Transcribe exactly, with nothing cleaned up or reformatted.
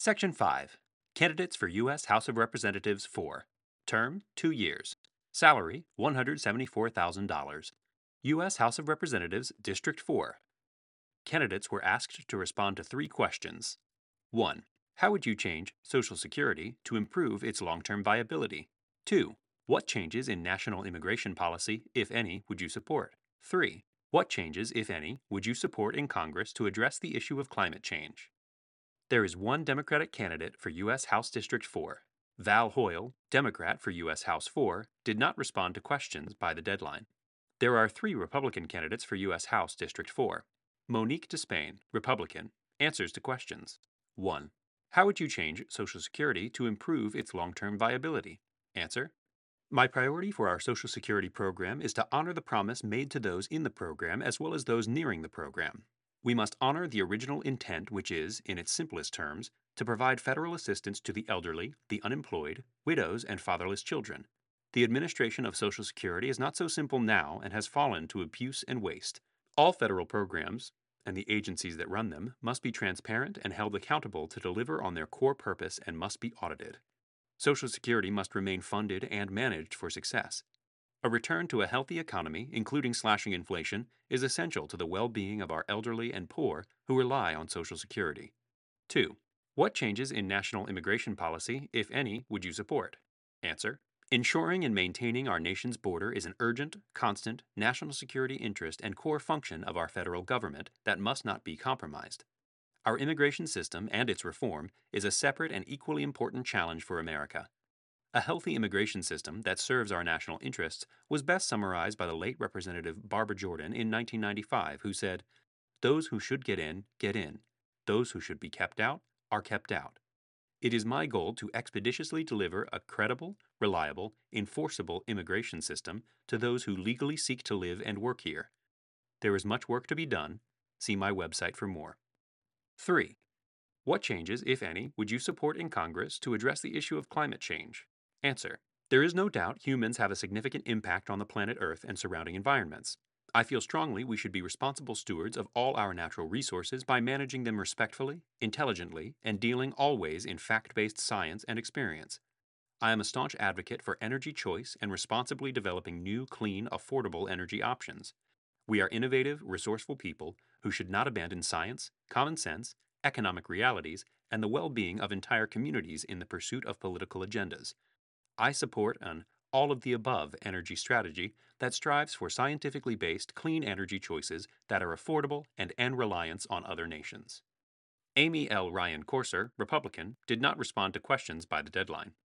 Section five. Candidates for U S House of Representatives four. Term, two years. Salary, one hundred seventy-four thousand dollars. U S House of Representatives, District four. Candidates were asked to respond to three questions. one. How would you change Social Security to improve its long-term viability? two. What changes in national immigration policy, if any, would you support? three. What changes, if any, would you support in Congress to address the issue of climate change? There is one Democratic candidate for U S House District four. Val Hoyle, Democrat for U S House four, did not respond to questions by the deadline. There are three Republican candidates for U S House District four. Monique Despain, Republican, answers to questions. one. How would you change Social Security to improve its long-term viability? Answer. My priority for our Social Security program is to honor the promise made to those in the program as well as those nearing the program. We must honor the original intent, which is, in its simplest terms, to provide federal assistance to the elderly, the unemployed, widows, and fatherless children. The administration of Social Security is not so simple now and has fallen to abuse and waste. All federal programs, and the agencies that run them, must be transparent and held accountable to deliver on their core purpose and must be audited. Social Security must remain funded and managed for success. A return to a healthy economy, including slashing inflation, is essential to the well-being of our elderly and poor who rely on Social Security. two. What changes in national immigration policy, if any, would you support? Answer. Ensuring and maintaining our nation's border is an urgent, constant, national security interest and core function of our federal government that must not be compromised. Our immigration system and its reform is a separate and equally important challenge for America. A healthy immigration system that serves our national interests was best summarized by the late Representative Barbara Jordan in nineteen ninety-five, who said, "Those who should get in, get in. Those who should be kept out, are kept out." It is my goal to expeditiously deliver a credible, reliable, enforceable immigration system to those who legally seek to live and work here. There is much work to be done. See my website for more. three. What changes, if any, would you support in Congress to address the issue of climate change? Answer. There is no doubt humans have a significant impact on the planet Earth and surrounding environments. I feel strongly we should be responsible stewards of all our natural resources by managing them respectfully, intelligently, and dealing always in fact-based science and experience. I am a staunch advocate for energy choice and responsibly developing new, clean, affordable energy options. We are innovative, resourceful people who should not abandon science, common sense, economic realities, and the well-being of entire communities in the pursuit of political agendas. I support an all-of-the-above energy strategy that strives for scientifically based clean energy choices that are affordable and end reliance on other nations. Amy L. Ryan Corser, Republican, did not respond to questions by the deadline.